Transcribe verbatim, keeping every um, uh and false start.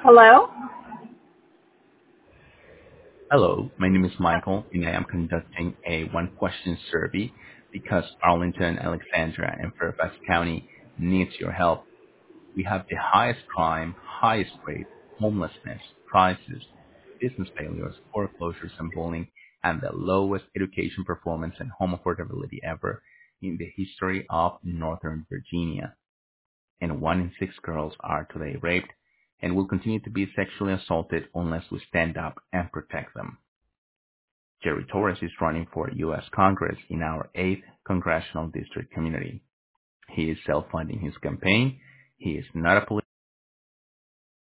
Hello? Hello, my name is Michael, and I am conducting a one-question survey because Arlington, Alexandria, and Fairfax County needs your help. We have the highest crime, highest rate, homelessness, crisis, business failures, foreclosures, and bullying, and the lowest education performance and home affordability ever in the history of Northern Virginia. And one in six girls are today raped and will continue to be sexually assaulted unless we stand up and protect them. Jerry Torres is running for U S Congress in our eighth congressional district community. He is self-funding his campaign. He is not a politician.